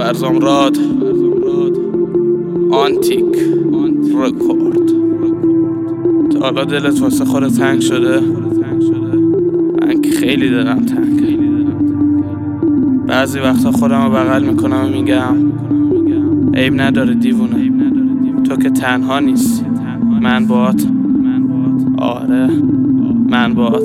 فرزام راد آنتیک رکورد. تا حالا دلت واسه خودت تنگ شده؟ من که خیلی دلم تنگه. بعضی وقتا خودم رو بغل میکنم و میگم عیب نداره دیوونه، تو که تنها نیستی، من باهات. آره من باهات.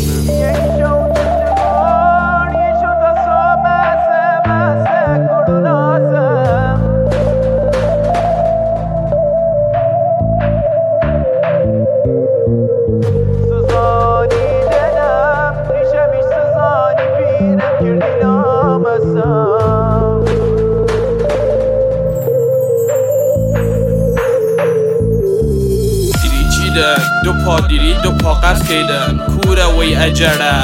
دو پا دیری دو پا قرض کیدن کوره وی اجره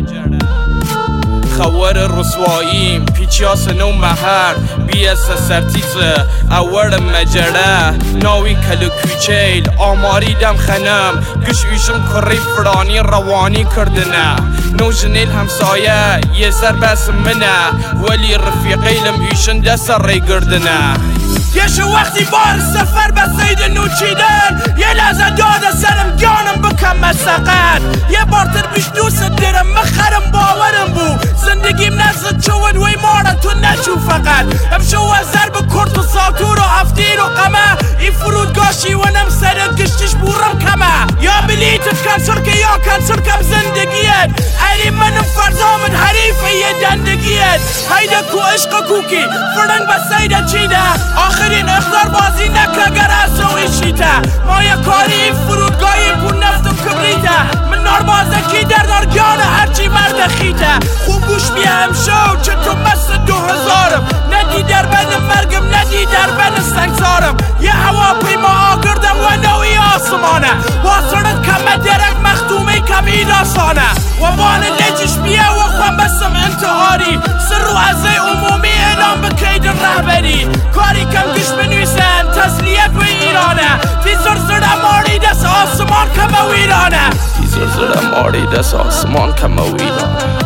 خوار رسواییم پیچیاس نو مهر بیس سرتیز اول مجره ناوی کلو کوچیل آماریدم خنم گش ایشم کری فرانی روانی کردنه نو جنیل همسایه یه سر بس منه ولی رفیقیلم ایشن دست ری گردنه. یه شو وقتی بار سفر به سید نوچیدن یه لحظه داده سرم گانم بکم مسقن یه بارتر بیش دوست درم مخرم باورم بو زندگیم نزد چون وی ماره تو نچو فقط امشو وزر به کرد و ساتور و هفتیر و قمه این فرودگاشی و نم سر گشتش بورم کمه یا بلیتت کنسر که یا کنسر کم زندگیت علی منم فرزامن حریفه یه دندگیت هیده کو عشق کوکی فرنگ به سیده چیده آخرین اختار بازی نکه گر از روی شیته ما یه کاری فرودگاهی پون نفت و کبریته من ناربازکی در دارگان هرچی مرد خیته خوب گوش بیهم شو چه تو مست 2000م ندی در بن مرگم ندی در بن سنگزارم یه هواپیما آگردم و نوی آسمانه واسرد کم درک مختومه کمی داستانه و بان لجش بیه و خوام بسم انتحاری سر رو عزه عمومی اعلام بکید رهبری کاری کم گش بنویسن تسلیت و ایرانه تی زرزر ماری دست آسمان کم ویرانه تی زرزر ماری دست آسمان کم ویرانه.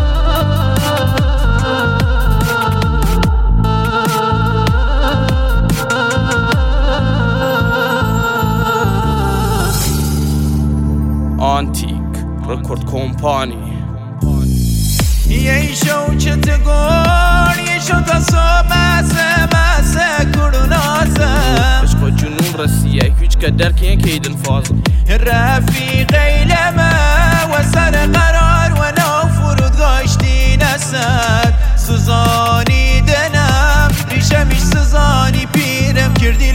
آنتیک رکورد کمپانی. یه شو چتگون یه شو تاسو ماسه کوروناسه عشق جنون رسیه هیچ قدر که کیدن فاز رفیق ایلمه و سر قرار و نو فرودگاشتی نسد سوزانی دنم ریشمیش سوزانی پیرم کردی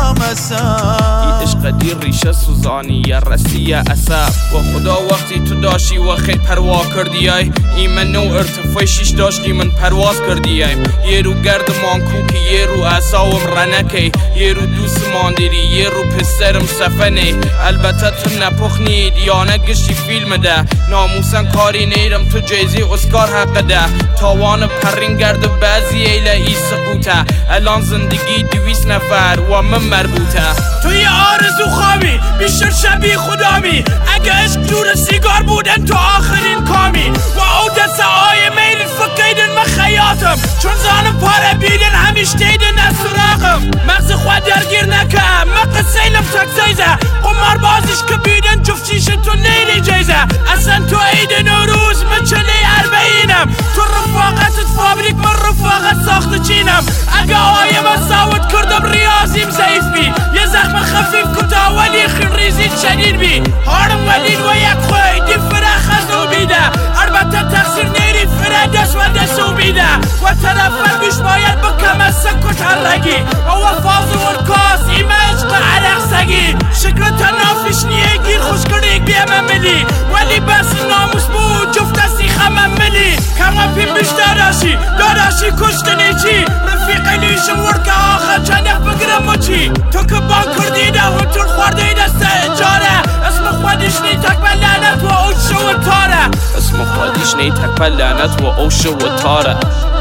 لامسم عشق دیر ریشه سوزانی یا رسیه اصاب و خدا وقتی تو داشتی و خیلی پروا کردی ای من نو ارتفاع شیش داشتی من پرواز کردی یه رو گرد مانکو که یه رو اصاوم رنکه یه رو دوست ماندیری یه رو پسرم سفنه البته تو نپخنید یا نگشتی فیلم ده ناموسن کاری نیرم تو جایزی اسکار حق ده تاوان پرین گرد بعضی ایله ای سقوطه الان زندگی 200 نفر و من مربوطه تو یه آرزو خوابی بیشتر شبیه خدامی اگه عشق دور سیگار بودن تو آخرین کامی و او دسته آیه میرین فکیدن من خیاطم چون زانم پاره بیدن همیش دیدن از سراغم مغز خود درگیر نکم من قصیلم تکسیزه قمار بازش که بیدن جفتیش تو نیلی جیزه اصلا تو عید نوروز من چلی اربعینم تو رفاقتت فابریک من رفاقت ساخت چینم اگه آیه من ساوت کردم ریاضیم ضعیف بی یه زخم خفیف کتا ولی خیل ریزید شدید بی هارم ولید و یک خوی دی فرخ از او بیده البته تقصیر نیری فره دست و دست او بیده و طرف بیش باید بکم از سکت هرگی او فاز و کاس ایمج به عرق سگی شکل تنافش نیه گیر خوش کردی بیم ملی ولی بس ناموس بود جفت دستی خمم ملی کم پیم بیش داداشی کشتنی چی رفیق لیشم ورکه آخر چندق بگرم و چی تو که بان کردی ده و تر خورده دست اجاره اسم خودش نی تک لعنت و اوش و تاره اسم خودش نی تک لعنت و اوش و تاره